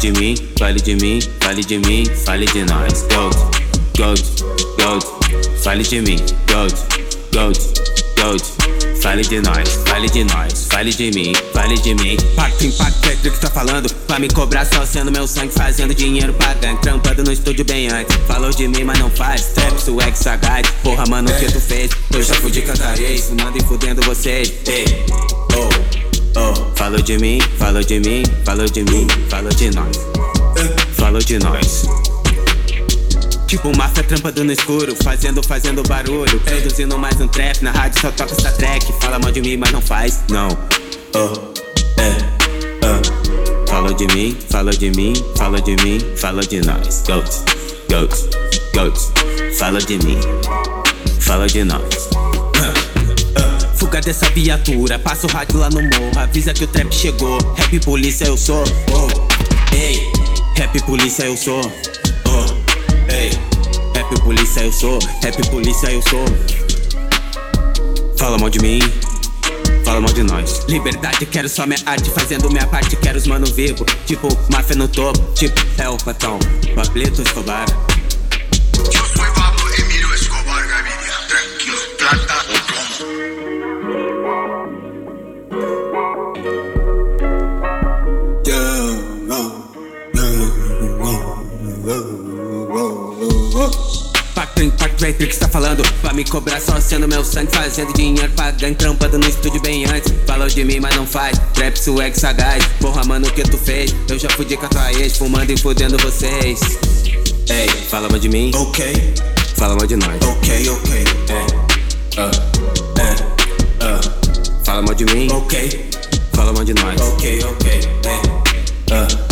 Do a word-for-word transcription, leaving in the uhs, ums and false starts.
de mim, fale de mim, fale de mim, fale de nós. Gold, gold, gold, fale de mim. Gold, gold, gold, fale de nós, fale de nós, fale de mim, fale de mim. Pacto, impacto, é que tá falando. Pra me cobrar só sendo meu sangue, fazendo dinheiro pra gangue, trampando no estúdio bem antes. Falou de mim, mas não faz. Trap, swag, sagaz. Porra, mano, o que tu fez? Eu já fudi, cantarei, fumando e fudendo vocês. Ei, oh, oh. Falou de mim, falou de mim, falou de mim, falou de nós, falou de nós. Tipo máfia trampando no escuro, fazendo, fazendo barulho, produzindo mais um trap, na rádio só toca essa track. Fala mal de mim, mas não faz, não. Oh, é, oh. Falou de mim, falou de mim, falou de mim, falou de nós. Goat, goat, goat, falou de mim, falou de nós. Fuga dessa viatura, passa o rádio lá no morro, avisa que o trap chegou. Rap polícia eu sou, oh, ei, rap polícia eu sou, oh, ei, rap polícia eu sou, rap polícia eu sou. Fala mal de mim, fala mal de nós. Liberdade, quero só minha arte, fazendo minha parte, quero os mano vivo. Tipo, máfia no topo, tipo, é o patrão, Pablito Escobar. Eu sou Pablo Emilio Escobar Gaviria, tranquilo, plata o plomo. Pacto, impacto, é que tá falando. Pra me cobrar só sendo meu sangue, fazendo dinheiro pra gangue, trampando no estúdio bem antes. Falou de mim, mas não faz. Trap, swag, sagaz. Porra, mano, o que tu fez? Eu já fudi com a tua ex, fumando e fudendo vocês. Ei, fala mal de mim, Ok, fala mal de nós. ok, ok, É, uh, é, uh. Fala mal de mim, ok, fala mal de nós. ok, ok, é. Uh.